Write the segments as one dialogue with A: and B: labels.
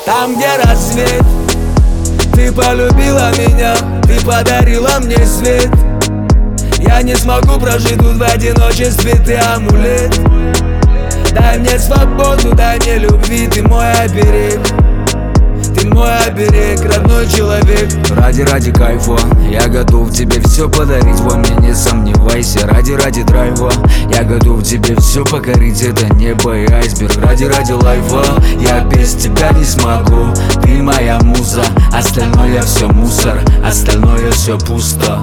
A: Там, где рассвет, ты полюбила меня, ты подарила мне свет. Я не смогу прожить тут в одиночестве, ты амулет. Дай мне свободу, дай мне любви, ты мой оберег. Ты мой оберег, родной человек.
B: Ради кайфа я готов тебе все подарить, во мне не сомневайся. Ради драйва я готов тебе все покорить, это небо и айсберг. Ради лайфа я без тебя не смогу. Ты моя муза, остальное все мусор, остальное все пусто.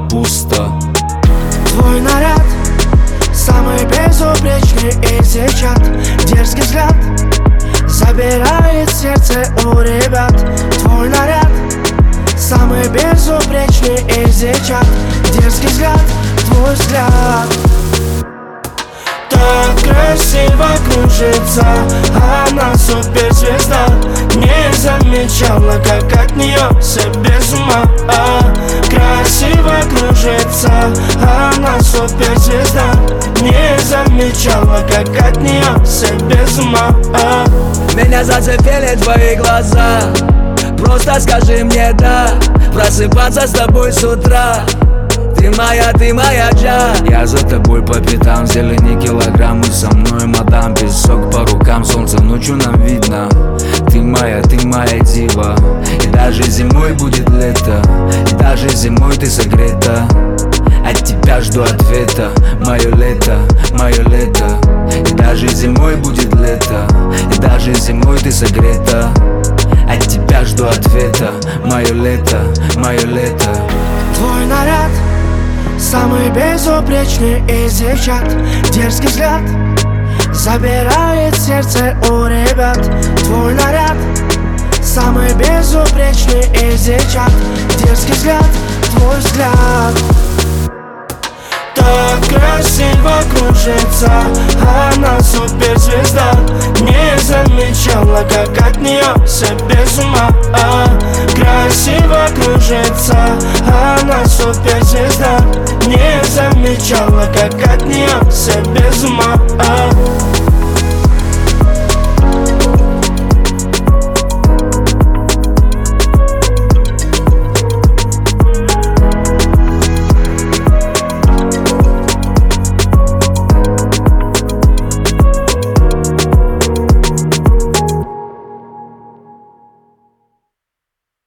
C: Твой наряд самый безупречный из девчат. Дерзкий взгляд забирает сердце у ребят. Твой наряд самый безупречный из девчат. Дерзкий взгляд, твой взгляд. Так красиво кружится, она суперзвезда. Не замечала, как от нее все без ума. Красиво кружится, она суперзвезда. Не замечала, как от нее все без ума.
A: Меня зацепили твои глаза, просто скажи мне да. Просыпаться с тобой с утра. Ты моя джа.
B: Я за тобой по пятам, зелени килограммы со мной, мадам. Песок по рукам, солнце ночью нам видно. Ты моя дива. И даже зимой будет лето, и даже зимой ты согрета. От тебя жду ответа, мое лето. И даже зимой будет лето, и даже зимой ты согрета. От тебя жду ответа, мое лето.
C: Твой наряд самый безупречный из девчат. Дерзкий взгляд забирает сердце у ребят. Твой наряд самый безупречный из девчат. Дерзкий взгляд, твой взгляд. Так красиво кружится, она суперзвезда. Не замечала, как от нее все без ума. Красиво кружится, она суперзвезда. Не замечала, как от нее все без ума.